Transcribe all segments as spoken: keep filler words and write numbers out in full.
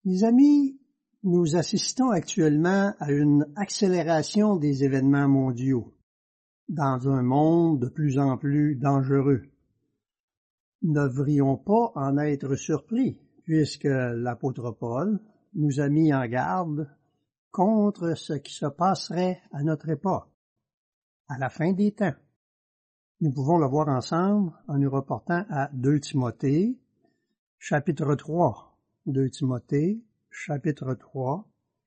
Mes amis, nous assistons actuellement à une accélération des événements mondiaux dans un monde de plus en plus dangereux. Ne devrions pas en être surpris, puisque l'apôtre Paul nous a mis en garde contre ce qui se passerait à notre époque, à la fin des temps. Nous pouvons le voir ensemble en nous reportant à deux Timothée, chapitre trois. deux Timothée, chapitre trois,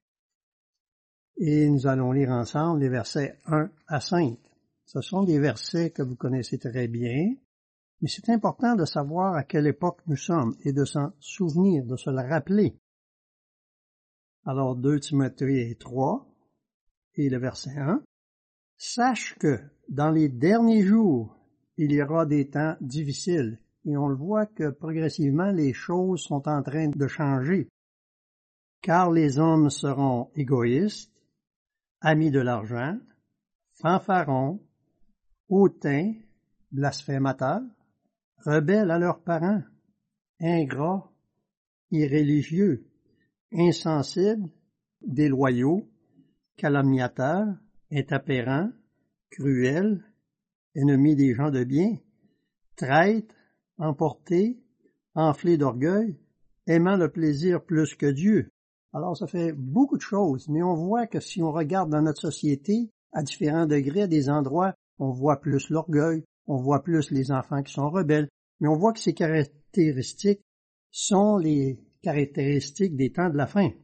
et nous allons lire ensemble les versets un à cinq. Ce sont des versets que vous connaissez très bien, mais c'est important de savoir à quelle époque nous sommes et de s'en souvenir, de se le rappeler. Alors, deux Timothée trois et le verset un. « Sache que dans les derniers jours, il y aura des temps difficiles. » Et on le voit que progressivement les choses sont en train de changer. Car les hommes seront égoïstes, amis de l'argent, fanfarons, hautains, blasphémateurs, rebelles à leurs parents, ingrats, irréligieux, insensibles, déloyaux, calomniateurs, intempérants, cruels, ennemis des gens de bien, traîtres, emportés, enflés d'orgueil, aimant le plaisir plus que Dieu. Alors ça fait beaucoup de choses, mais on voit que si on regarde dans notre société, à différents degrés, à des endroits, on voit plus l'orgueil, on voit plus les enfants qui sont rebelles, mais on voit que ces caractéristiques sont les caractéristiques des temps de la fin.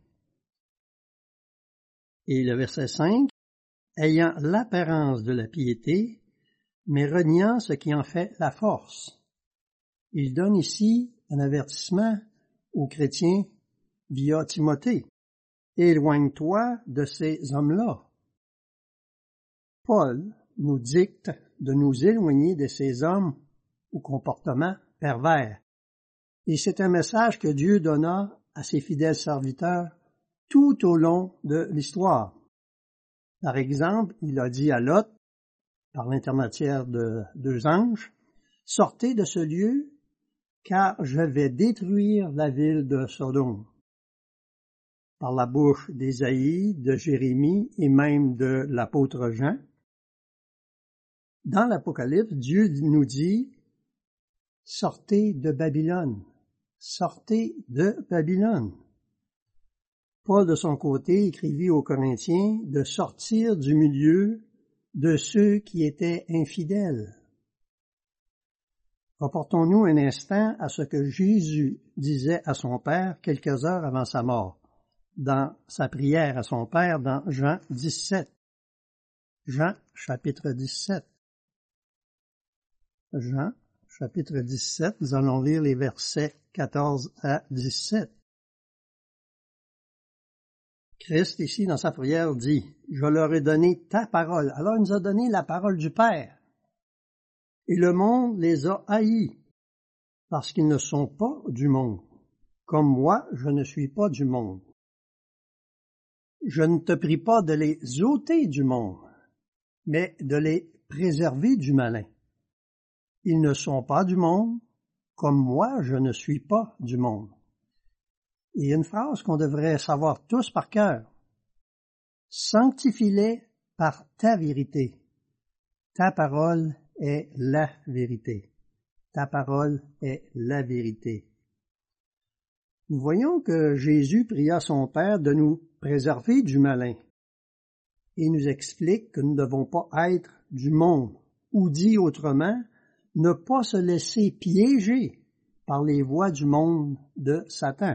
Et le verset cinq, « Ayant l'apparence de la piété, mais reniant ce qui en fait la force. » Il donne ici un avertissement aux chrétiens via Timothée. Éloigne-toi de ces hommes-là. Paul nous dicte de nous éloigner de ces hommes au comportement pervers. Et c'est un message que Dieu donna à ses fidèles serviteurs tout au long de l'histoire. Par exemple, il a dit à Lot, par l'intermédiaire de deux anges, « Sortez de ce lieu, car je vais détruire la ville de Sodome. » Par la bouche d'Ésaïe, de Jérémie et même de l'apôtre Jean. Dans l'Apocalypse, Dieu nous dit « Sortez de Babylone, sortez de Babylone. » Paul, de son côté, écrivit aux Corinthiens de sortir du milieu de ceux qui étaient infidèles. Reportons-nous un instant à ce que Jésus disait à son Père quelques heures avant sa mort, dans sa prière à son Père dans Jean dix-sept. Jean, chapitre dix-sept. Jean, chapitre dix-sept, nous allons lire les versets quatorze à dix-sept. Christ, ici, dans sa prière, dit, « Je leur ai donné ta parole. » Alors, il nous a donné la parole du Père. Et le monde les a haïs, parce qu'ils ne sont pas du monde, comme moi, je ne suis pas du monde. Je ne te prie pas de les ôter du monde, mais de les préserver du malin. Ils ne sont pas du monde, comme moi, je ne suis pas du monde. Et une phrase qu'on devrait savoir tous par cœur. Sanctifie-les par ta vérité. Ta parole est la vérité. Ta parole est la vérité. Nous voyons que Jésus pria son Père de nous préserver du malin et nous explique que nous ne devons pas être du monde, ou dit autrement, ne pas se laisser piéger par les voies du monde de Satan.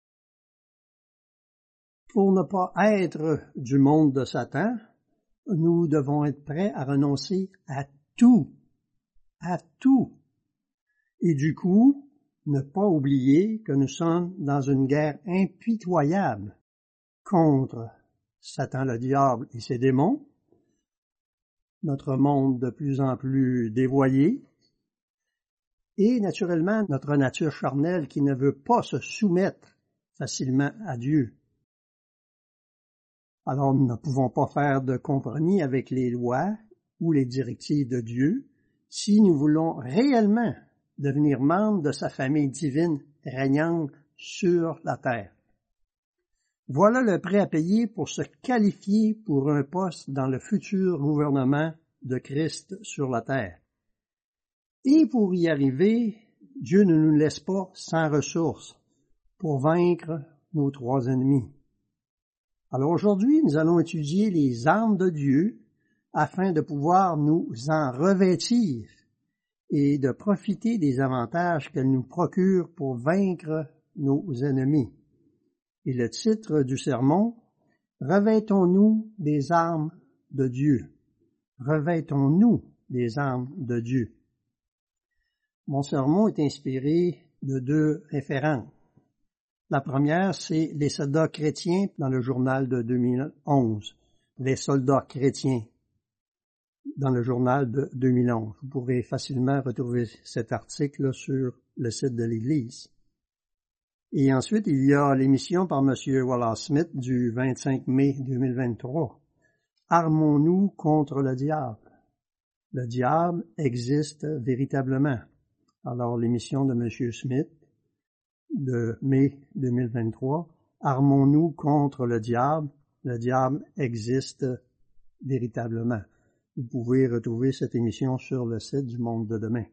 Pour ne pas être du monde de Satan, nous devons être prêts à renoncer à tout, à tout. Et du coup, ne pas oublier que nous sommes dans une guerre impitoyable contre Satan le diable et ses démons, notre monde de plus en plus dévoyé, et naturellement notre nature charnelle qui ne veut pas se soumettre facilement à Dieu. Alors nous ne pouvons pas faire de compromis avec les lois ou les directives de Dieu si nous voulons réellement devenir membres de sa famille divine régnante sur la terre. Voilà le prix à payer pour se qualifier pour un poste dans le futur gouvernement de Christ sur la terre. Et pour y arriver, Dieu ne nous laisse pas sans ressources pour vaincre nos trois ennemis. Alors aujourd'hui, nous allons étudier les armes de Dieu afin de pouvoir nous en revêtir et de profiter des avantages qu'elles nous procurent pour vaincre nos ennemis. Et le titre du sermon, « Revêtons-nous des armes de Dieu ». Revêtons-nous des armes de Dieu. Mon sermon est inspiré de deux références. La première, c'est les soldats chrétiens dans le journal de deux mille onze. Les soldats chrétiens dans le journal de deux mille onze. Vous pourrez facilement retrouver cet article sur le site de l'Église. Et ensuite, il y a l'émission par M. Wallace Smith du vingt-cinq mai deux mille vingt-trois. Armons-nous contre le diable. Le diable existe véritablement. Alors, l'émission de M. Smith de mai deux mille vingt-trois, Armons-nous contre le diable. Le diable existe véritablement. Vous pouvez retrouver cette émission sur le site du Monde de demain.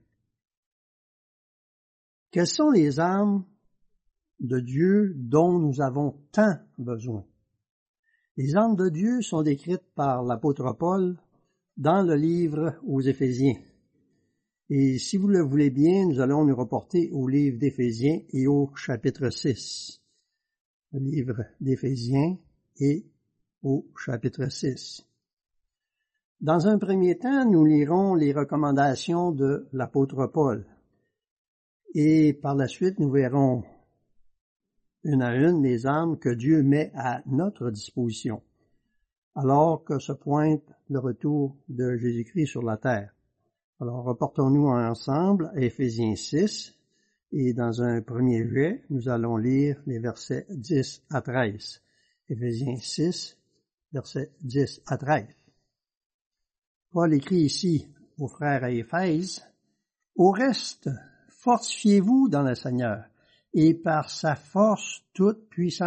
Quelles sont les armes de Dieu dont nous avons tant besoin? Les armes de Dieu sont décrites par l'apôtre Paul dans le livre aux Éphésiens. Et si vous le voulez bien, nous allons nous reporter au livre d'Éphésiens et au chapitre six. Le livre d'Éphésiens et au chapitre six. Dans un premier temps, nous lirons les recommandations de l'apôtre Paul. Et par la suite, nous verrons une à une les armes que Dieu met à notre disposition, alors que se pointe le retour de Jésus-Christ sur la terre. Alors, reportons-nous ensemble à Éphésiens six, et dans un premier jet, nous allons lire les versets dix à treize. Éphésiens six, versets dix à treize. Paul écrit ici aux frères à Éphèse, « Au reste, fortifiez-vous dans le Seigneur, et par sa force toute puissante. »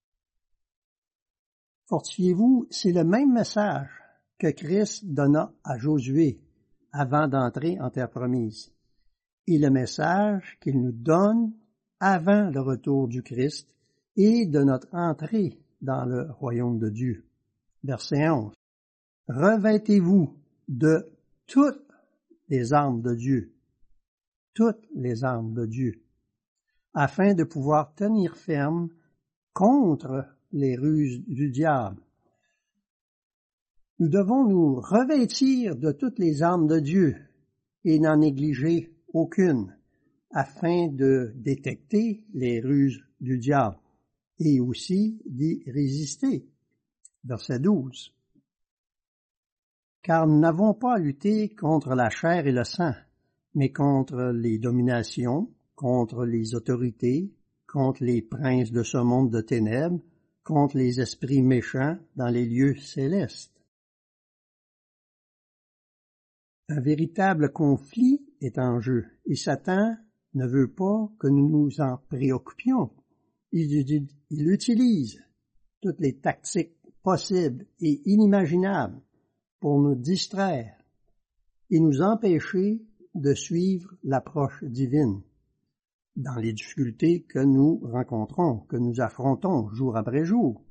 Fortifiez-vous, c'est le même message que Christ donna à Josué avant d'entrer en terre promise, et le message qu'il nous donne avant le retour du Christ et de notre entrée dans le royaume de Dieu. Verset onze. Revêtez-vous de toutes les armes de Dieu, toutes les armes de Dieu, afin de pouvoir tenir ferme contre les ruses du diable. Nous devons nous revêtir de toutes les armes de Dieu et n'en négliger aucune, afin de détecter les ruses du diable et aussi d'y résister. Verset douze. Car nous n'avons pas à lutter contre la chair et le sang, mais contre les dominations, contre les autorités, contre les princes de ce monde de ténèbres, contre les esprits méchants dans les lieux célestes. Un véritable conflit est en jeu, et Satan ne veut pas que nous nous en préoccupions. Il, il utilise toutes les tactiques possibles et inimaginables pour nous distraire et nous empêcher de suivre l'approche divine dans les difficultés que nous rencontrons, que nous affrontons jour après jour.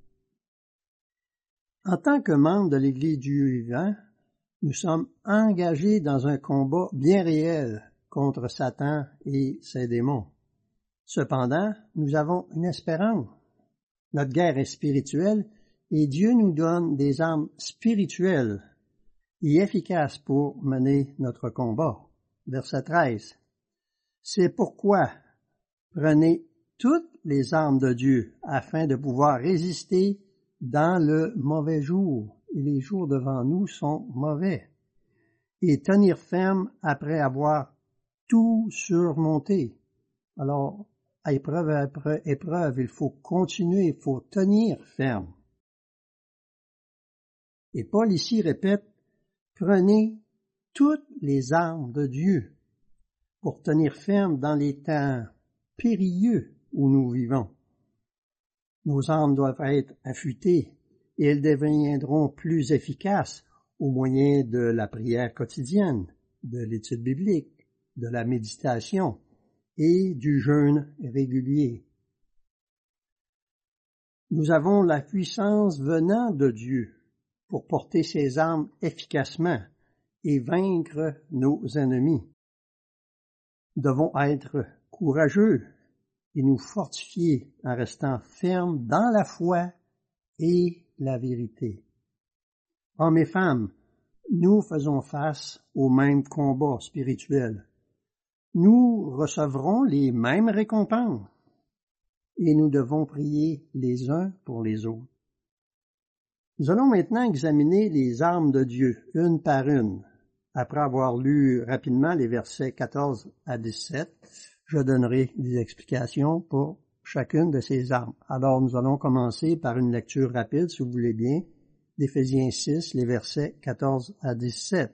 En tant que membres de l'Église du Dieu vivant, nous sommes engagés dans un combat bien réel contre Satan et ses démons. Cependant, nous avons une espérance. Notre guerre est spirituelle et Dieu nous donne des armes spirituelles et efficaces pour mener notre combat. Verset treize. C'est pourquoi prenez toutes les armes de Dieu afin de pouvoir résister dans le mauvais jour. Et les jours devant nous sont mauvais. Et tenir ferme après avoir tout surmonté. Alors, à épreuve après épreuve, il faut continuer, il faut tenir ferme. Et Paul ici répète, prenez toutes les armes de Dieu pour tenir ferme dans les temps périlleux où nous vivons. Nos armes doivent être affûtées et elles deviendront plus efficaces au moyen de la prière quotidienne, de l'étude biblique, de la méditation et du jeûne régulier. Nous avons la puissance venant de Dieu pour porter ses armes efficacement et vaincre nos ennemis. Nous devons être courageux et nous fortifier en restant fermes dans la foi et la vérité. Hommes et femmes, nous faisons face au même combat spirituel. Nous recevrons les mêmes récompenses et nous devons prier les uns pour les autres. Nous allons maintenant examiner les armes de Dieu, une par une. Après avoir lu rapidement les versets quatorze à dix-sept, je donnerai des explications pour chacune de ces armes. Alors, nous allons commencer par une lecture rapide, si vous voulez bien, d'Éphésiens six, les versets quatorze à dix-sept.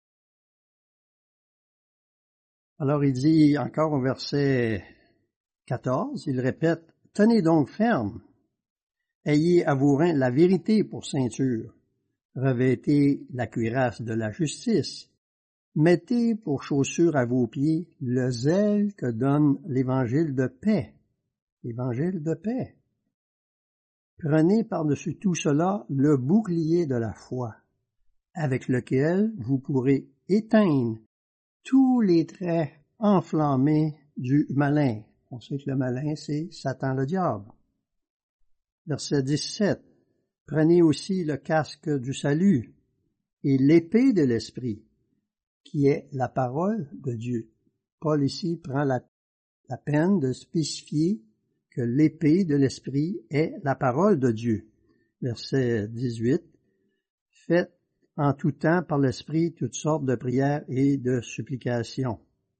Alors, il dit encore au verset quatorze, il répète, « Tenez donc ferme, ayez à vos reins la vérité pour ceinture, revêtez la cuirasse de la justice, mettez pour chaussure à vos pieds le zèle que donne l'évangile de paix. » Évangile de paix. Prenez par-dessus tout cela le bouclier de la foi, avec lequel vous pourrez éteindre tous les traits enflammés du malin. On sait que le malin, c'est Satan le diable. Verset dix-sept. Prenez aussi le casque du salut et l'épée de l'esprit, qui est la parole de Dieu. Paul ici prend la, la peine de spécifier que l'épée de l'esprit est la parole de Dieu. Verset dix-huit. Faites en tout temps par l'esprit toutes sortes de prières et de supplications.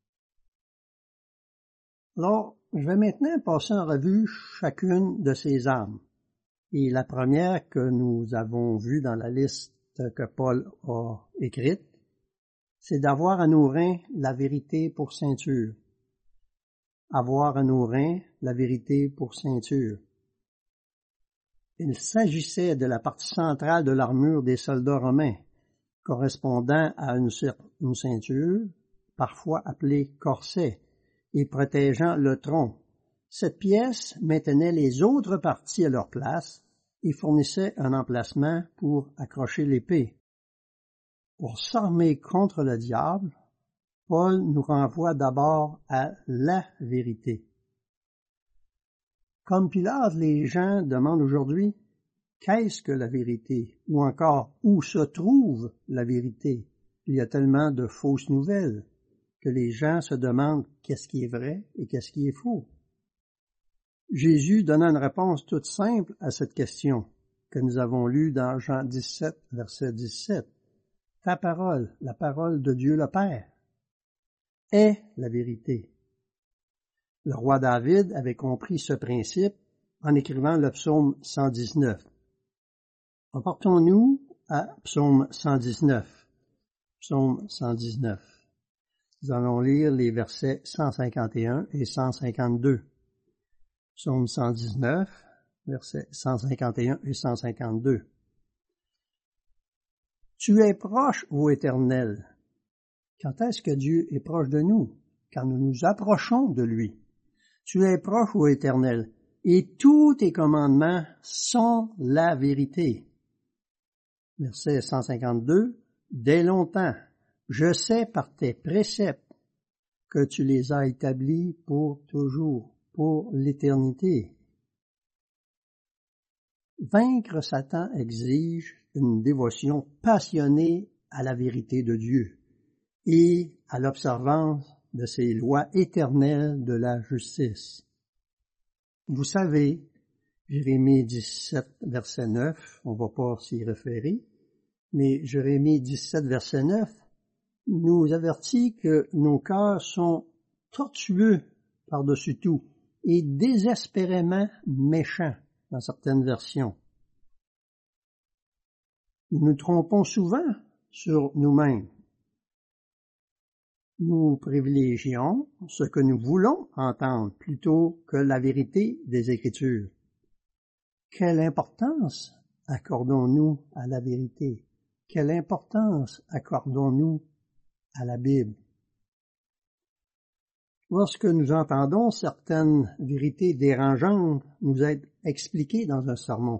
Alors, je vais maintenant passer en revue chacune de ces armes. Et la première que nous avons vue dans la liste que Paul a écrite, c'est d'avoir à nos reins la vérité pour ceinture. Avoir à nos reins la vérité pour ceinture. Il s'agissait de la partie centrale de l'armure des soldats romains, correspondant à une, une ceinture, parfois appelée corset, et protégeant le tronc. Cette pièce maintenait les autres parties à leur place et fournissait un emplacement pour accrocher l'épée. Pour s'armer contre le diable, Paul nous renvoie d'abord à la vérité. Comme Pilate, les gens demandent aujourd'hui « Qu'est-ce que la vérité ?» ou encore « Où se trouve la vérité ?» Il y a tellement de fausses nouvelles que les gens se demandent qu'est-ce qui est vrai et qu'est-ce qui est faux. Jésus donna une réponse toute simple à cette question que nous avons lue dans Jean dix-sept, verset dix-sept. « Ta parole, la parole de Dieu le Père, est la vérité. » Le roi David avait compris ce principe en écrivant le psaume cent dix-neuf. Reportons-nous à psaume cent dix-neuf. Psaume cent dix-neuf. Nous allons lire les versets cent cinquante et un et cent cinquante-deux. Psaume cent dix-neuf, versets cent cinquante et un et cent cinquante-deux. Tu es proche, ô Éternel. Quand est-ce que Dieu est proche de nous? Quand nous nous approchons de lui. Tu es proche, ô Éternel, et tous tes commandements sont la vérité. Verset cent cinquante-deux. Dès longtemps, je sais par tes préceptes que tu les as établis pour toujours, pour l'éternité. Vaincre Satan exige une dévotion passionnée à la vérité de Dieu et à l'observance de ses lois éternelles de la justice. Vous savez, Jérémie dix-sept, verset neuf, on ne va pas s'y référer, mais Jérémie dix-sept, verset neuf, nous avertit que nos cœurs sont tortueux par-dessus tout et désespérément méchants dans certaines versions. Nous nous trompons souvent sur nous-mêmes. Nous privilégions ce que nous voulons entendre plutôt que la vérité des Écritures. Quelle importance accordons-nous à la vérité? Quelle importance accordons-nous à la Bible? Lorsque nous entendons certaines vérités dérangeantes nous être expliquées dans un sermon,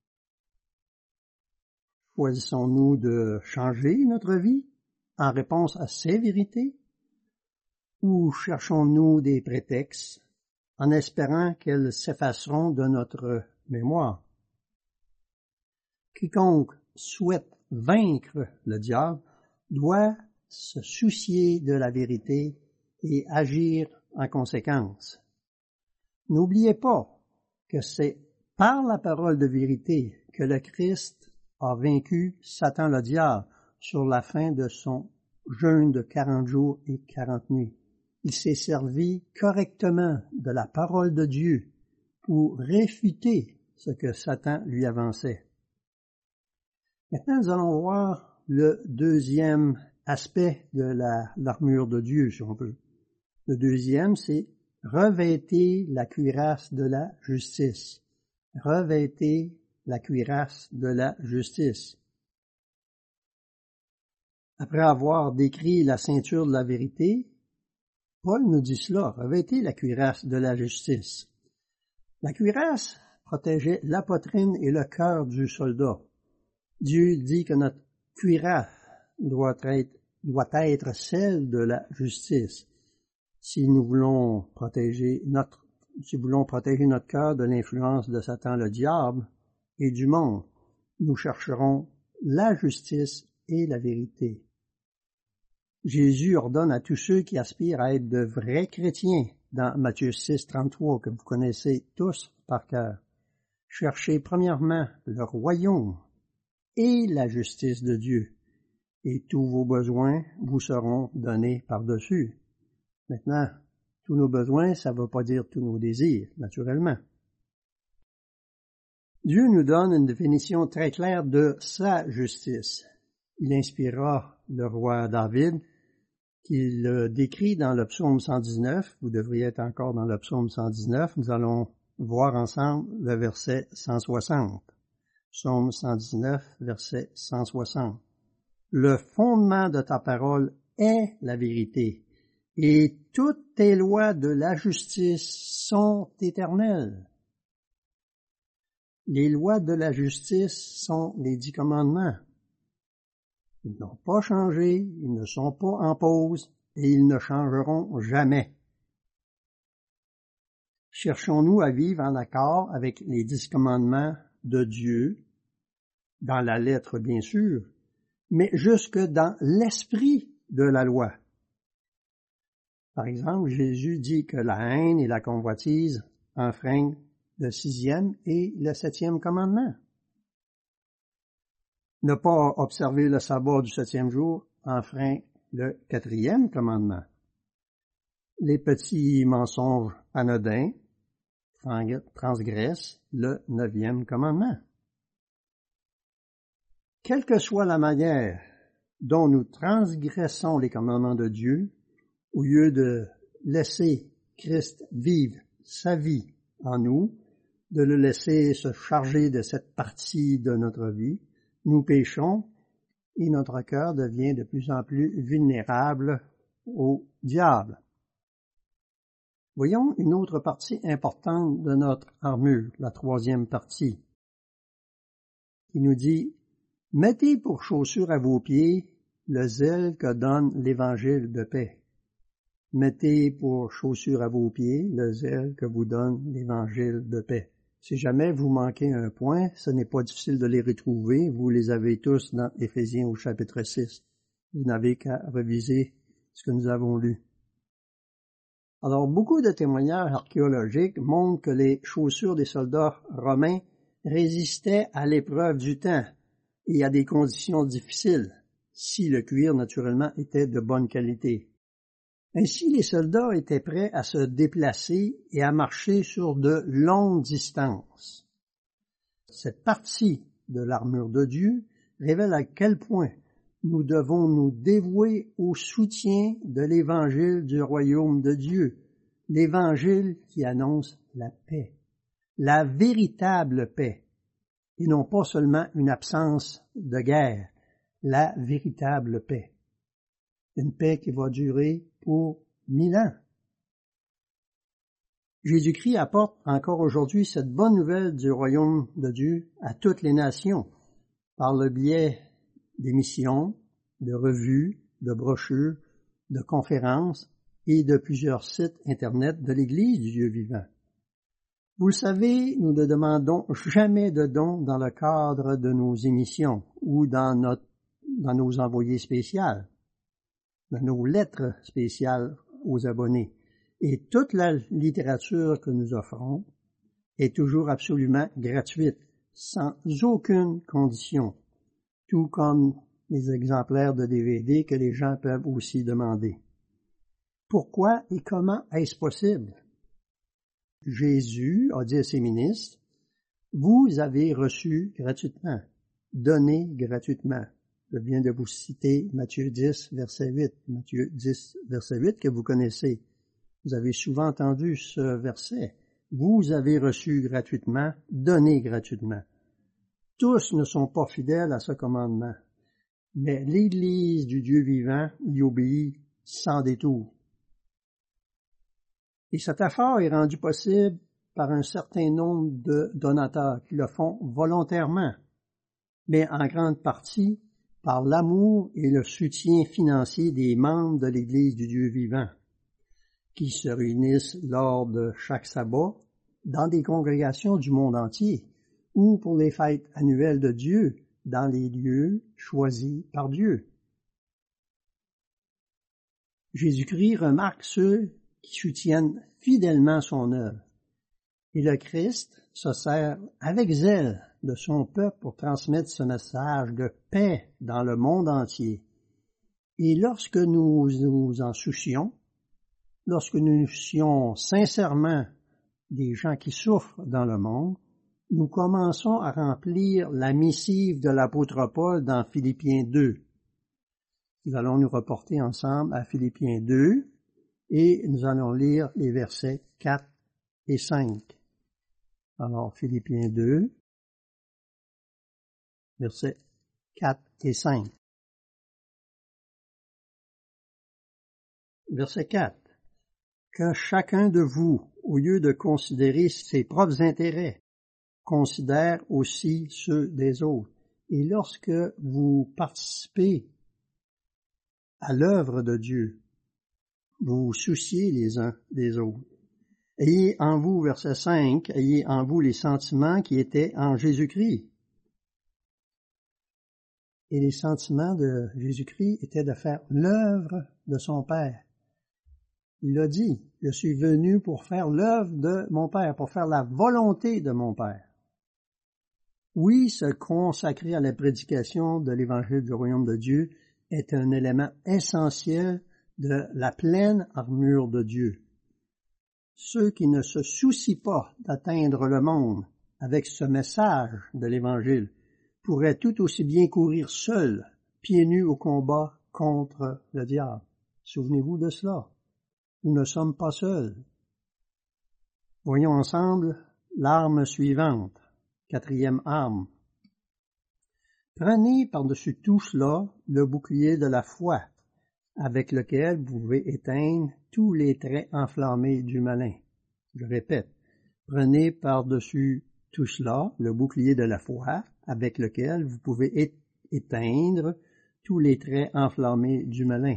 choisissons-nous de changer notre vie en réponse à ces vérités? Ou cherchons-nous des prétextes en espérant qu'elles s'effaceront de notre mémoire? Quiconque souhaite vaincre le diable doit se soucier de la vérité et agir en conséquence. N'oubliez pas que c'est par la parole de vérité que le Christ a vaincu Satan le diable sur la fin de son jeûne de quarante jours et quarante nuits. Il s'est servi correctement de la parole de Dieu pour réfuter ce que Satan lui avançait. Maintenant, nous allons voir le deuxième aspect de la, l'armure de Dieu, si on veut. Le deuxième, c'est revêter la cuirasse de la justice. Revêter la cuirasse de la justice. Après avoir décrit la ceinture de la vérité, Paul nous dit cela, revêtez la cuirasse de la justice. La cuirasse protégeait la poitrine et le cœur du soldat. Dieu dit que notre cuirasse doit être, doit être celle de la justice. Si nous voulons protéger notre, si nous voulons protéger notre cœur de l'influence de Satan le diable et du monde, nous chercherons la justice et la vérité. Jésus ordonne à tous ceux qui aspirent à être de vrais chrétiens dans Matthieu six, trente-trois, que vous connaissez tous par cœur. Cherchez premièrement le royaume et la justice de Dieu, et tous vos besoins vous seront donnés par-dessus. Maintenant, tous nos besoins, ça ne veut pas dire tous nos désirs, naturellement. Dieu nous donne une définition très claire de sa justice. Il inspira le roi David, qu'il décrit dans le psaume cent dix-neuf. Vous devriez être encore dans le psaume cent dix-neuf. Nous allons voir ensemble le verset cent soixante. Psaume cent dix-neuf, verset cent soixante. Le fondement de ta parole est la vérité, et toutes tes lois de la justice sont éternelles. Les lois de la justice sont les dix commandements. Ils n'ont pas changé, ils ne sont pas en pause, et ils ne changeront jamais. Cherchons-nous à vivre en accord avec les dix commandements de Dieu, dans la lettre bien sûr, mais jusque dans l'esprit de la loi. Par exemple, Jésus dit que la haine et la convoitise enfreignent le sixième et le septième commandement. Ne pas observer le sabbat du septième jour enfreint le quatrième commandement. Les petits mensonges anodins transgressent le neuvième commandement. Quelle que soit la manière dont nous transgressons les commandements de Dieu, au lieu de laisser Christ vivre sa vie en nous, de le laisser se charger de cette partie de notre vie, nous péchons et notre cœur devient de plus en plus vulnérable au diable. Voyons une autre partie importante de notre armure, la troisième partie, qui nous dit « Mettez pour chaussure à vos pieds le zèle que donne l'Évangile de paix. » Mettez pour chaussure à vos pieds le zèle que vous donne l'Évangile de paix. Si jamais vous manquez un point, ce n'est pas difficile de les retrouver. Vous les avez tous dans Éphésiens au chapitre six. Vous n'avez qu'à reviser ce que nous avons lu. Alors, beaucoup de témoignages archéologiques montrent que les chaussures des soldats romains résistaient à l'épreuve du temps et à des conditions difficiles, si le cuir, naturellement, était de bonne qualité. Ainsi, les soldats étaient prêts à se déplacer et à marcher sur de longues distances. Cette partie de l'armure de Dieu révèle à quel point nous devons nous dévouer au soutien de l'Évangile du royaume de Dieu, l'Évangile qui annonce la paix. la véritable paix, et non pas seulement une absence de guerre, la véritable paix. Une paix qui va durer pour mille ans. Jésus-Christ apporte encore aujourd'hui cette bonne nouvelle du royaume de Dieu à toutes les nations, par le biais d'émissions, de revues, de brochures, de conférences et de plusieurs sites Internet de l'Église du Dieu vivant. Vous le savez, nous ne demandons jamais de dons dans le cadre de nos émissions ou dans, notre, dans nos envoyés spéciaux, dans nos lettres spéciales aux abonnés. Et toute la littérature que nous offrons est toujours absolument gratuite, sans aucune condition, tout comme les exemplaires de D V D que les gens peuvent aussi demander. Pourquoi et comment est-ce possible? Jésus a dit à ses ministres, « Vous avez reçu gratuitement, donné gratuitement. » Je viens de vous citer Matthieu dix, verset huit, Matthieu dix, verset huit que vous connaissez. Vous avez souvent entendu ce verset. « Vous avez reçu gratuitement, donné gratuitement. » Tous ne sont pas fidèles à ce commandement, mais l'Église du Dieu vivant y obéit sans détour. Et cet effort est rendu possible par un certain nombre de donateurs qui le font volontairement, mais en grande partie par l'amour et le soutien financier des membres de l'Église du Dieu vivant, qui se réunissent lors de chaque sabbat dans des congrégations du monde entier, ou pour les fêtes annuelles de Dieu dans les lieux choisis par Dieu. Jésus-Christ remarque ceux qui soutiennent fidèlement son œuvre, et le Christ se sert avec zèle de son peuple pour transmettre ce message de paix dans le monde entier. Et lorsque nous nous en soucions, lorsque nous nous soucions sincèrement des gens qui souffrent dans le monde, nous commençons à remplir la missive de l'apôtre Paul dans Philippiens deux. Nous allons nous reporter ensemble à Philippiens deux et nous allons lire les versets quatre et cinq. Alors, Philippiens deux, versets quatre et cinq. Verset quatre. Que chacun de vous, au lieu de considérer ses propres intérêts, considère aussi ceux des autres. Et lorsque vous participez à l'œuvre de Dieu, vous vous souciez les uns des autres. Ayez en vous, verset cinq, ayez en vous les sentiments qui étaient en Jésus-Christ. Et les sentiments de Jésus-Christ étaient de faire l'œuvre de son Père. Il a dit, je suis venu pour faire l'œuvre de mon Père, pour faire la volonté de mon Père. Oui, se consacrer à la prédication de l'Évangile du royaume de Dieu est un élément essentiel de la pleine armure de Dieu. Ceux qui ne se soucient pas d'atteindre le monde avec ce message de l'Évangile pourraient tout aussi bien courir seuls, pieds nus au combat contre le diable. Souvenez-vous de cela. Nous ne sommes pas seuls. Voyons ensemble l'arme suivante, quatrième arme. Prenez par-dessus tout cela le bouclier de la foi, avec lequel vous pouvez éteindre tous les traits enflammés du malin. Je répète, prenez par-dessus tout cela le bouclier de la foi, avec lequel vous pouvez éteindre tous les traits enflammés du malin.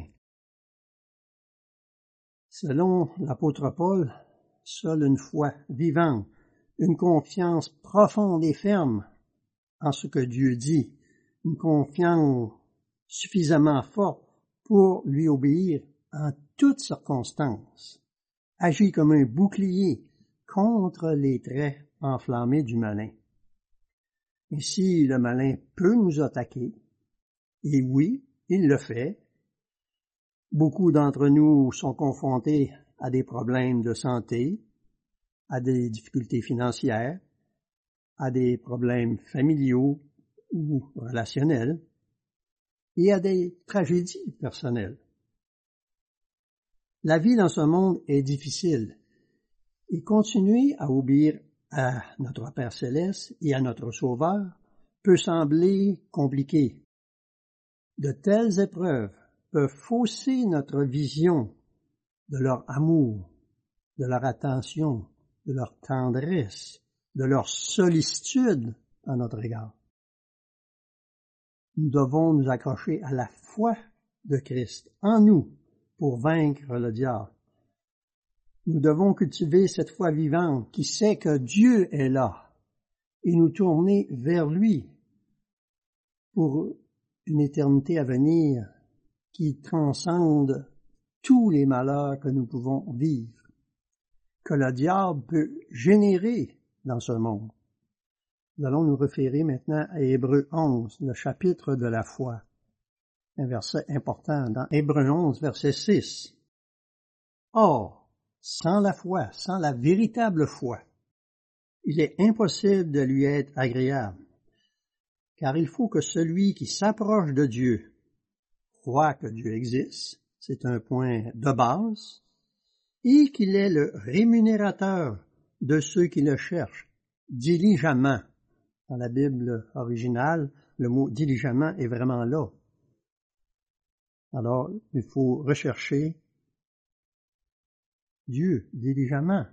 Selon l'apôtre Paul, seule une foi vivante, une confiance profonde et ferme en ce que Dieu dit, une confiance suffisamment forte pour lui obéir en toutes circonstances, agit comme un bouclier contre les traits enflammés du malin. Ainsi, le malin peut nous attaquer, et oui, il le fait. Beaucoup d'entre nous sont confrontés à des problèmes de santé, à des difficultés financières, à des problèmes familiaux ou relationnels, et à des tragédies personnelles. La vie dans ce monde est difficile, et continuer à obéir à notre Père céleste et à notre Sauveur peut sembler compliqué. De telles épreuves peuvent fausser notre vision de leur amour, de leur attention, de leur tendresse, de leur sollicitude à notre égard. Nous devons nous accrocher à la foi de Christ en nous pour vaincre le diable. Nous devons cultiver cette foi vivante qui sait que Dieu est là et nous tourner vers lui pour une éternité à venir qui transcende tous les malheurs que nous pouvons vivre, que le diable peut générer dans ce monde. Nous allons nous référer maintenant à Hébreux onze, le chapitre de la foi. Un verset important dans Hébreux onze, verset six. Or, sans la foi, sans la véritable foi, il est impossible de lui être agréable, car il faut que celui qui s'approche de Dieu croit que Dieu existe, c'est un point de base, et qu'il est le rémunérateur de ceux qui le cherchent diligemment. Dans la Bible originale, le mot diligemment est vraiment là. Alors, il faut rechercher Dieu diligemment.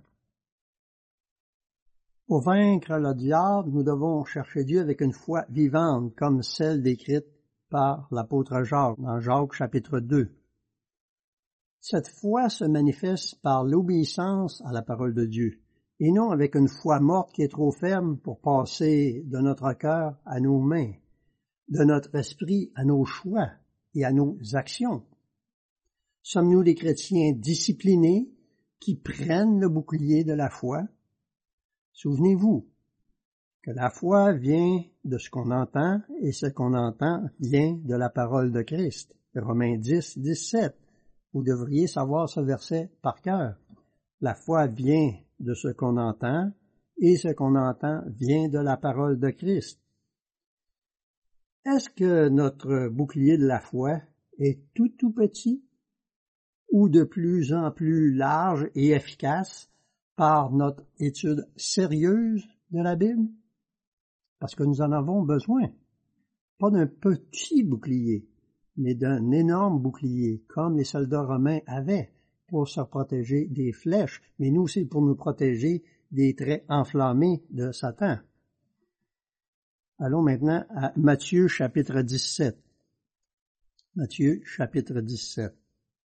Pour vaincre le diable, nous devons chercher Dieu avec une foi vivante, comme celle décrite par l'apôtre Jacques, dans Jacques chapitre deux. Cette foi se manifeste par l'obéissance à la parole de Dieu, et non avec une foi morte qui est trop ferme pour passer de notre cœur à nos mains, de notre esprit à nos choix et à nos actions. Sommes-nous des chrétiens disciplinés qui prennent le bouclier de la foi? Souvenez-vous que la foi vient de ce qu'on entend et ce qu'on entend vient de la parole de Christ. Romains dix, dix-sept. Vous devriez savoir ce verset par cœur. La foi vient de ce qu'on entend et ce qu'on entend vient de la parole de Christ. Est-ce que notre bouclier de la foi est tout tout petit ou de plus en plus large et efficace par notre étude sérieuse de la Bible? Parce que nous en avons besoin. Pas d'un petit bouclier, mais d'un énorme bouclier, comme les soldats romains avaient pour se protéger des flèches, mais nous, c'est pour nous protéger des traits enflammés de Satan. Allons maintenant à Matthieu chapitre dix-sept. Matthieu chapitre dix-sept.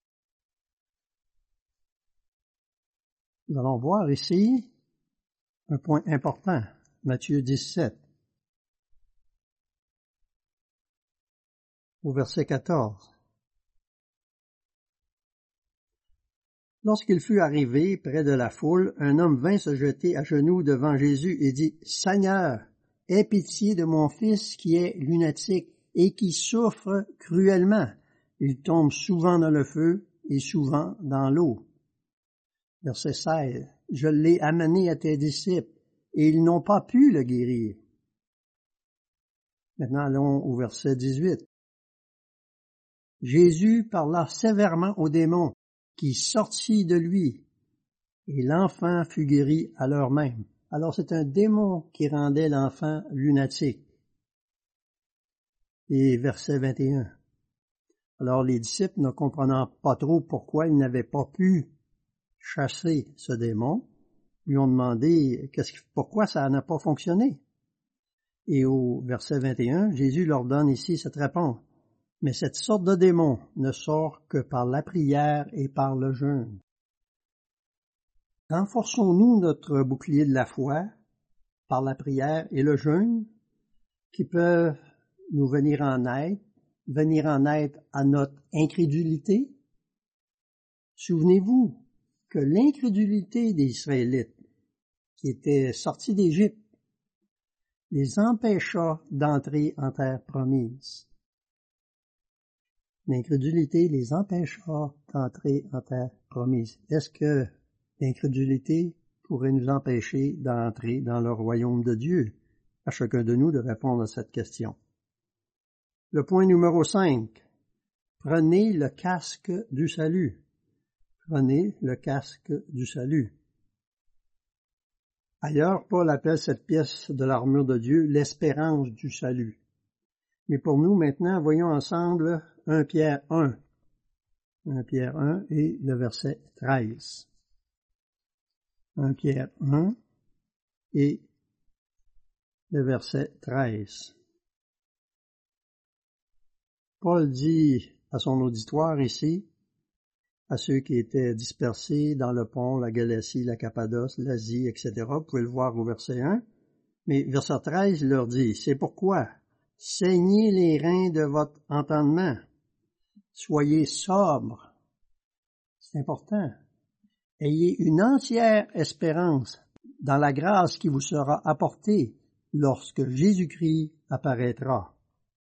Nous allons voir ici un point important. Matthieu dix-sept. Au verset quatorze. Lorsqu'il fut arrivé près de la foule, un homme vint se jeter à genoux devant Jésus et dit, « Seigneur, aie pitié de mon fils qui est lunatique et qui souffre cruellement. Il tombe souvent dans le feu et souvent dans l'eau. » Verset seize. « Je l'ai amené à tes disciples et ils n'ont pas pu le guérir. » Maintenant, allons au verset dix-huit. Jésus parla sévèrement au démon qui sortit de lui, et l'enfant fut guéri à l'heure même. Alors c'est un démon qui rendait l'enfant lunatique. Et verset vingt et un. Alors les disciples, ne comprenant pas trop pourquoi ils n'avaient pas pu chasser ce démon, lui ont demandé qu'est-ce, pourquoi ça n'a pas fonctionné. Et au verset vingt et un, Jésus leur donne ici cette réponse. Mais cette sorte de démon ne sort que par la prière et par le jeûne. Renforçons-nous notre bouclier de la foi par la prière et le jeûne qui peuvent nous venir en aide, venir en aide à notre incrédulité. Souvenez-vous que l'incrédulité des Israélites qui étaient sortis d'Égypte les empêcha d'entrer en terre promise. L'incrédulité les empêchera d'entrer en terre promise. Est-ce que l'incrédulité pourrait nous empêcher d'entrer dans le royaume de Dieu? À chacun de nous de répondre à cette question. Le point numéro cinq. Prenez le casque du salut. Prenez le casque du salut. Ailleurs, Paul appelle cette pièce de l'armure de Dieu l'espérance du salut. Mais pour nous, maintenant, voyons ensemble un Pierre un. un Pierre un et le verset treize. un Pierre un et le verset treize. Paul dit à son auditoire ici, à ceux qui étaient dispersés dans le Pont, la Galatie, la Cappadoce, l'Asie, et cetera. Vous pouvez le voir au verset un. Mais verset treize leur dit, « C'est pourquoi, saignez les reins de votre entendement, soyez sobres. » C'est important. Ayez une entière espérance dans la grâce qui vous sera apportée lorsque Jésus-Christ apparaîtra.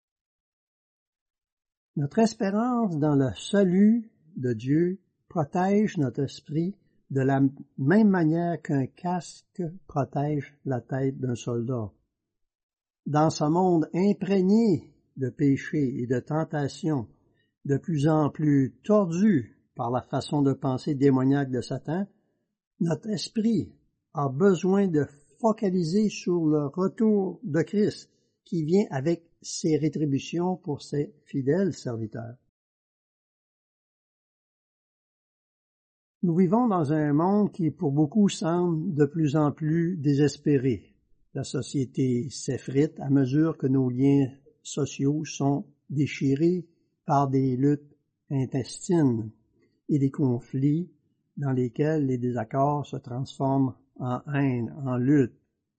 Notre espérance dans le salut de Dieu protège notre esprit de la même manière qu'un casque protège la tête d'un soldat. Dans ce monde imprégné de péché et de tentation, de plus en plus tordu par la façon de penser démoniaque de Satan, notre esprit a besoin de focaliser sur le retour de Christ qui vient avec ses rétributions pour ses fidèles serviteurs. Nous vivons dans un monde qui, pour beaucoup, semble de plus en plus désespéré. La société s'effrite à mesure que nos liens sociaux sont déchirés par des luttes intestines et des conflits dans lesquels les désaccords se transforment en haine, en lutte.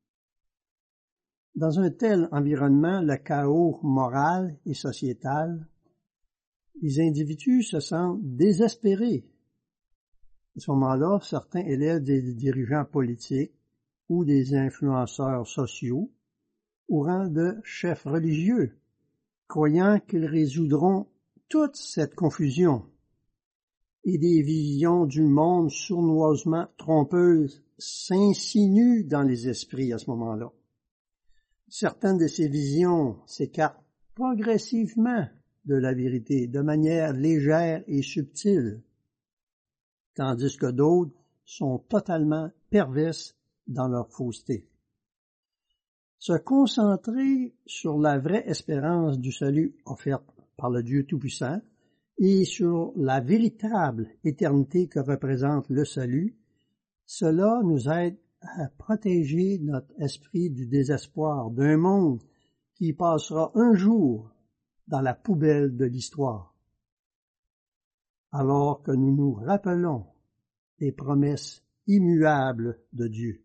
Dans un tel environnement, le chaos moral et sociétal, les individus se sentent désespérés. À ce moment-là, certains élèvent des dirigeants politiques ou des influenceurs sociaux au rang de chefs religieux, croyant qu'ils résoudront toute cette confusion. Et des visions du monde sournoisement trompeuses s'insinuent dans les esprits à ce moment-là. Certaines de ces visions s'écartent progressivement de la vérité, de manière légère et subtile, tandis que d'autres sont totalement perverses dans leur fausseté. Se concentrer sur la vraie espérance du salut offerte par le Dieu Tout-Puissant et sur la véritable éternité que représente le salut, cela nous aide à protéger notre esprit du désespoir d'un monde qui passera un jour dans la poubelle de l'histoire, alors que nous nous rappelons des promesses immuables de Dieu.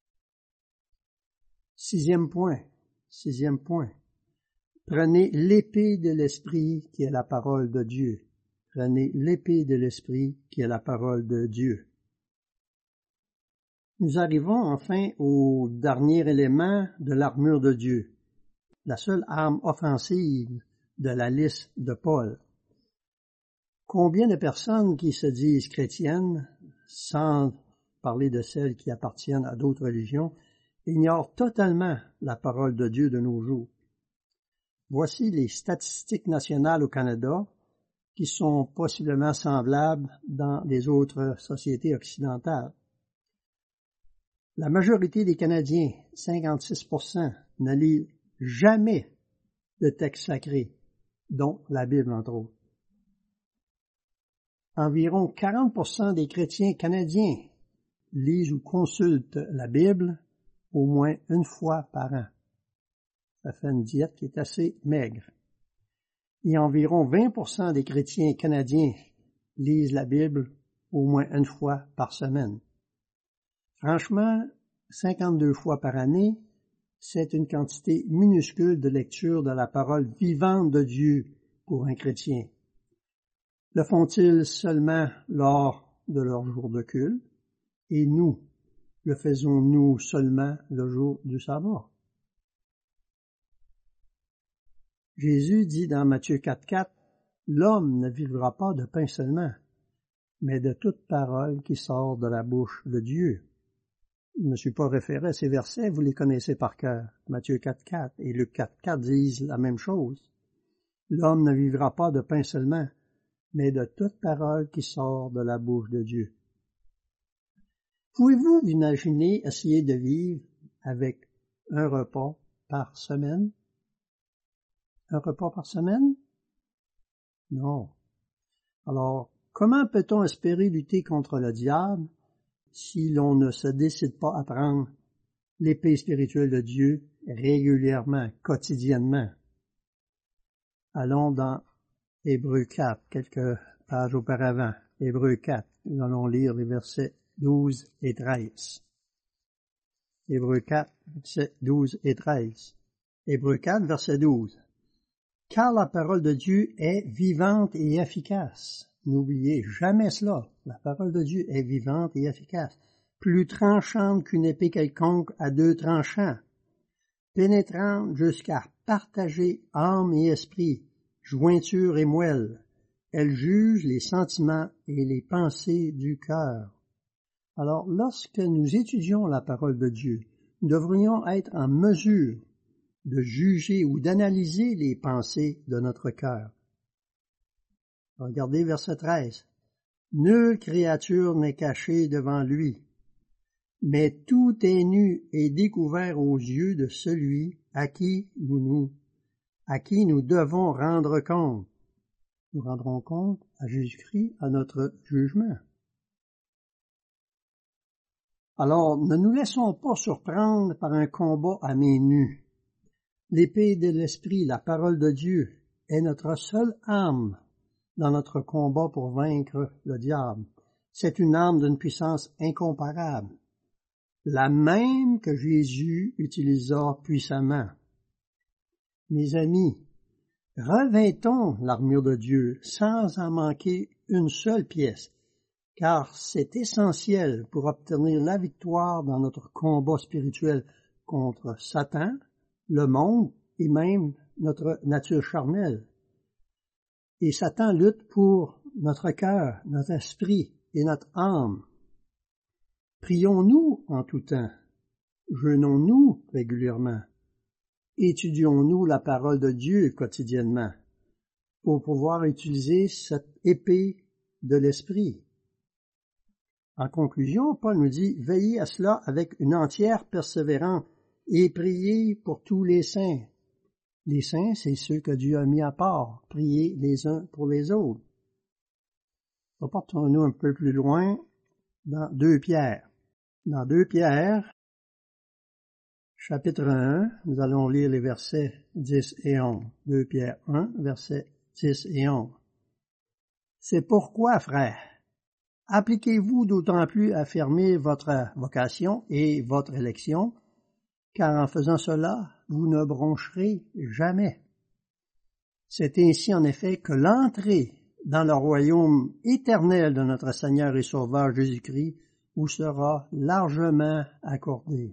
Sixième point, sixième point. Prenez l'épée de l'Esprit qui est la parole de Dieu. Prenez l'épée de l'Esprit qui est la parole de Dieu. Nous arrivons enfin au dernier élément de l'armure de Dieu, la seule arme offensive de la liste de Paul. Combien de personnes qui se disent chrétiennes, sans parler de celles qui appartiennent à d'autres religions, ignorent totalement la parole de Dieu de nos jours? Voici les statistiques nationales au Canada, qui sont possiblement semblables dans les autres sociétés occidentales. La majorité des Canadiens, cinquante-six pour cent, ne lisent jamais de texte sacré, dont la Bible entre autres. Environ quarante pour cent des chrétiens canadiens lisent ou consultent la Bible au moins une fois par an. Ça fait une diète qui est assez maigre. Et environ vingt pour cent des chrétiens canadiens lisent la Bible au moins une fois par semaine. Franchement, cinquante-deux fois par année, c'est une quantité minuscule de lecture de la parole vivante de Dieu pour un chrétien. Le font-ils seulement lors de leur jour de culte? Et nous, le faisons-nous seulement le jour du sabbat? Jésus dit dans Matthieu quatre quatre, « L'homme ne vivra pas de pain seulement, mais de toute parole qui sort de la bouche de Dieu. » Je ne me suis pas référé à ces versets, vous les connaissez par cœur. Matthieu quatre quatre et Luc quatre quatre disent la même chose. L'homme ne vivra pas de pain seulement, mais de toute parole qui sort de la bouche de Dieu. Il Pouvez-vous imaginer essayer de vivre avec un repas par semaine? Un repas par semaine? Non. Alors, comment peut-on espérer lutter contre le diable si l'on ne se décide pas à prendre l'épée spirituelle de Dieu régulièrement, quotidiennement? Allons dans Hébreux quatre, quelques pages auparavant. Hébreux quatre, nous allons lire les versets douze et treize. Hébreux quatre, versets douze et treize. Hébreux quatre, verset douze. Car la parole de Dieu est vivante et efficace. N'oubliez jamais cela. La parole de Dieu est vivante et efficace. Plus tranchante qu'une épée quelconque à deux tranchants. Pénétrante jusqu'à partager âme et esprit, jointure et moelle. Elle juge les sentiments et les pensées du cœur. Alors, lorsque nous étudions la parole de Dieu, nous devrions être en mesure de juger ou d'analyser les pensées de notre cœur. Regardez verset treize. Nulle créature n'est cachée devant lui, mais tout est nu et découvert aux yeux de celui à qui nous, nous, à qui nous devons rendre compte. Nous rendrons compte à Jésus-Christ à notre jugement. Alors, ne nous laissons pas surprendre par un combat à main nue. L'épée de l'Esprit, la parole de Dieu, est notre seule arme dans notre combat pour vaincre le diable. C'est une arme d'une puissance incomparable, la même que Jésus utilisa puissamment. Mes amis, revêtons l'armure de Dieu sans en manquer une seule pièce, car c'est essentiel pour obtenir la victoire dans notre combat spirituel contre Satan, le monde et même notre nature charnelle. Et Satan lutte pour notre cœur, notre esprit et notre âme. Prions-nous en tout temps, jeûnons-nous régulièrement, étudions-nous la parole de Dieu quotidiennement pour pouvoir utiliser cette épée de l'esprit. En conclusion, Paul nous dit, veillez à cela avec une entière persévérance et priez pour tous les saints. Les saints, c'est ceux que Dieu a mis à part. Priez les uns pour les autres. Reportons-nous un peu plus loin dans deux Pierre. Dans deux Pierre, chapitre un, nous allons lire les versets dix et onze. deux Pierre un, versets dix et onze. C'est pourquoi, frères, appliquez-vous d'autant plus à affirmer votre vocation et votre élection, car en faisant cela, vous ne broncherez jamais. C'est ainsi en effet que l'entrée dans le royaume éternel de notre Seigneur et Sauveur Jésus-Christ vous sera largement accordée.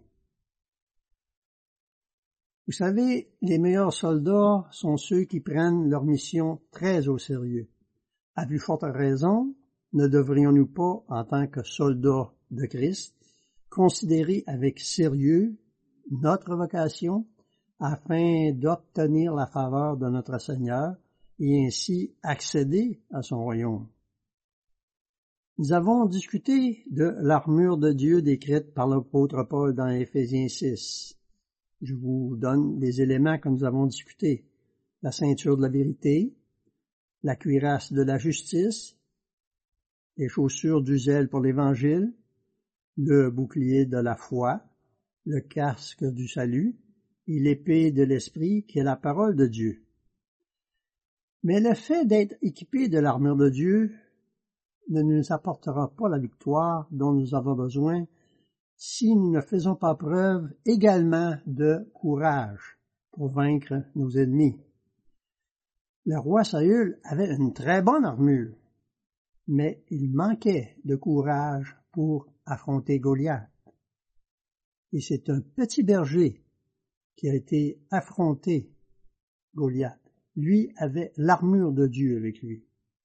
Vous savez, les meilleurs soldats sont ceux qui prennent leur mission très au sérieux. À plus forte raison, ne devrions-nous pas, en tant que soldats de Christ, considérer avec sérieux notre vocation afin d'obtenir la faveur de notre Seigneur et ainsi accéder à son royaume. Nous avons discuté de l'armure de Dieu décrite par l'apôtre Paul dans Éphésiens six. Je vous donne les éléments que nous avons discutés. La ceinture de la vérité, la cuirasse de la justice, les chaussures du zèle pour l'Évangile, le bouclier de la foi, le casque du salut et l'épée de l'Esprit qui est la parole de Dieu. Mais le fait d'être équipé de l'armure de Dieu ne nous apportera pas la victoire dont nous avons besoin si nous ne faisons pas preuve également de courage pour vaincre nos ennemis. Le roi Saül avait une très bonne armure, mais il manquait de courage pour affronter Goliath. Et c'est un petit berger qui a été affronté Goliath. Lui avait l'armure de Dieu avec lui.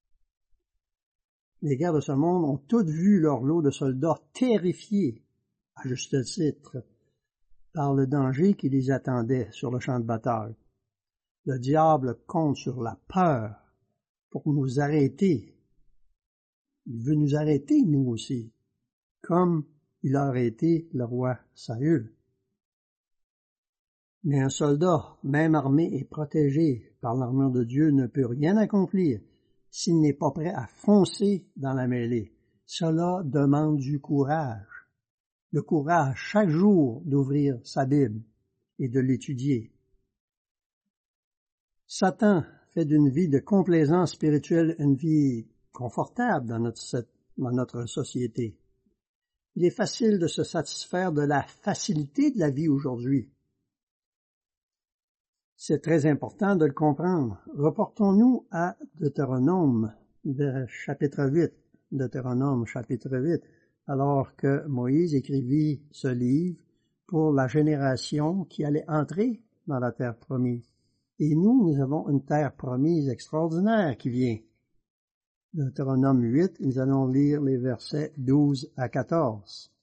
Les guerres de ce monde ont toutes vu leur lot de soldats terrifiés, à juste titre, par le danger qui les attendait sur le champ de bataille. Le diable compte sur la peur pour nous arrêter. Il veut nous arrêter, nous aussi, comme il aurait été le roi Saül. Mais un soldat, même armé et protégé par l'armure de Dieu, ne peut rien accomplir s'il n'est pas prêt à foncer dans la mêlée. Cela demande du courage. Le courage chaque jour d'ouvrir sa Bible et de l'étudier. Satan fait d'une vie de complaisance spirituelle une vie confortable dans notre, dans notre société. Il est facile de se satisfaire de la facilité de la vie aujourd'hui. C'est très important de le comprendre. Reportons-nous à Deutéronome, chapitre huit, Deutéronome, chapitre huit, alors que Moïse écrivit ce livre pour la génération qui allait entrer dans la terre promise. Et nous, nous avons une terre promise extraordinaire qui vient. Deutéronome huit, nous allons lire les versets douze à quatorze.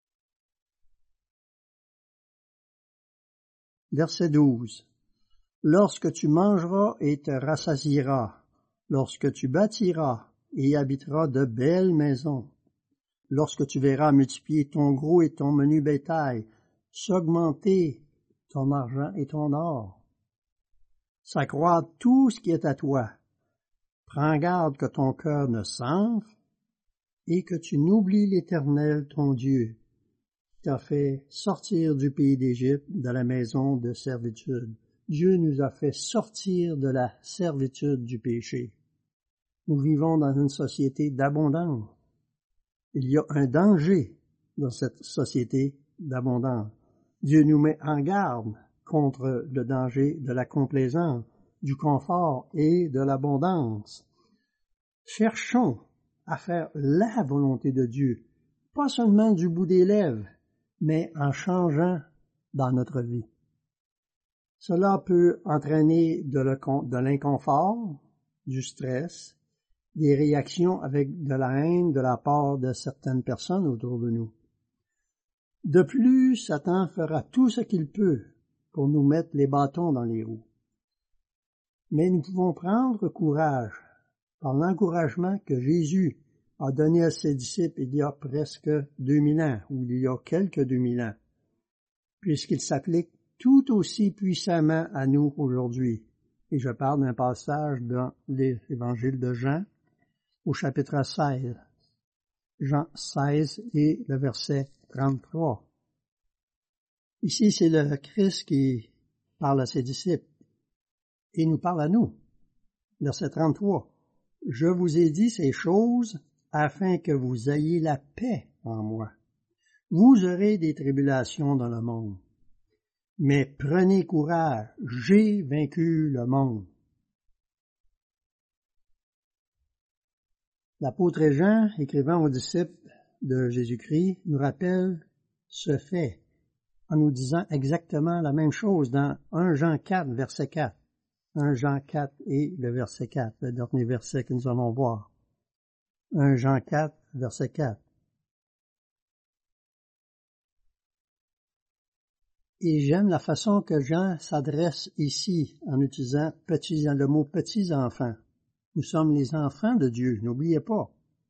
Verset douze. Lorsque tu mangeras et te rassasieras, lorsque tu bâtiras et y habiteras de belles maisons, lorsque tu verras multiplier ton gros et ton menu bétail, s'augmenter ton argent et ton or, s'accroître tout ce qui est à toi, prends garde que ton cœur ne s'enfle et que tu n'oublies l'Éternel ton Dieu, qui t'a fait sortir du pays d'Égypte, de la maison de servitude. Dieu nous a fait sortir de la servitude du péché. Nous vivons dans une société d'abondance. Il y a un danger dans cette société d'abondance. Dieu nous met en garde contre le danger de la complaisance, du confort et de l'abondance. Cherchons à faire la volonté de Dieu, pas seulement du bout des lèvres, mais en changeant dans notre vie. Cela peut entraîner de l'inconfort, du stress, des réactions avec de la haine de la part de certaines personnes autour de nous. De plus, Satan fera tout ce qu'il peut pour nous mettre les bâtons dans les roues. Mais nous pouvons prendre courage par l'encouragement que Jésus a donné à ses disciples il y a presque deux mille ans, ou il y a quelques deux mille ans, puisqu'il s'applique tout aussi puissamment à nous aujourd'hui. Et je parle d'un passage dans l'Évangile de Jean, au chapitre seize. Jean seize et le verset trente-trois. Ici, c'est le Christ qui parle à ses disciples et nous parle à nous. Verset trente-trois. Je vous ai dit ces choses afin que vous ayez la paix en moi. Vous aurez des tribulations dans le monde. Mais prenez courage, j'ai vaincu le monde. L'apôtre Jean, écrivant aux disciples de Jésus-Christ, nous rappelle ce fait en nous disant exactement la même chose dans premier Jean quatre, verset quatre. premier Jean quatre et le verset quatre, le dernier verset que nous allons voir. premier Jean quatre, verset quatre. Et j'aime la façon que Jean s'adresse ici en utilisant petits, le mot petits enfants. Nous sommes les enfants de Dieu, n'oubliez pas.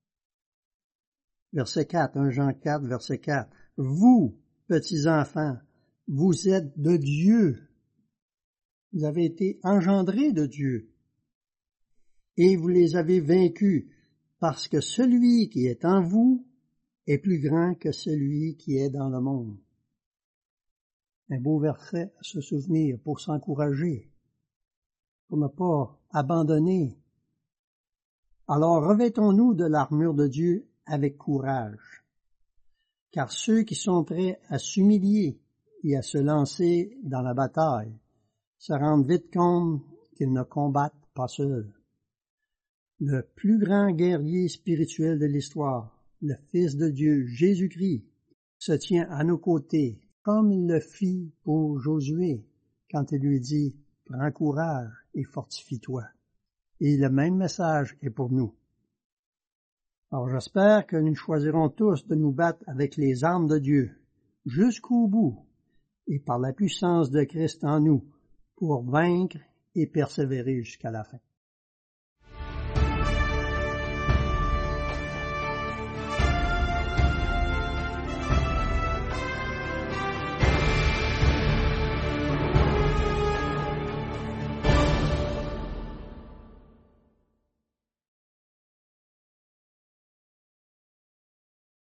Verset quatre, premier Jean quatre, verset quatre. Vous, petits enfants, vous êtes de Dieu. Vous avez été engendrés de Dieu. Et vous les avez vaincus, parce que celui qui est en vous est plus grand que celui qui est dans le monde. Un beau verset à se souvenir pour s'encourager, pour ne pas abandonner. Alors revêtons-nous de l'armure de Dieu avec courage, car ceux qui sont prêts à s'humilier et à se lancer dans la bataille se rendent vite compte qu'ils ne combattent pas seuls. Le plus grand guerrier spirituel de l'histoire, le Fils de Dieu, Jésus-Christ, se tient à nos côtés, comme il le fit pour Josué, quand il lui dit « Prends courage et fortifie-toi ». Et le même message est pour nous. Alors j'espère que nous choisirons tous de nous battre avec les armes de Dieu, jusqu'au bout, et par la puissance de Christ en nous, pour vaincre et persévérer jusqu'à la fin.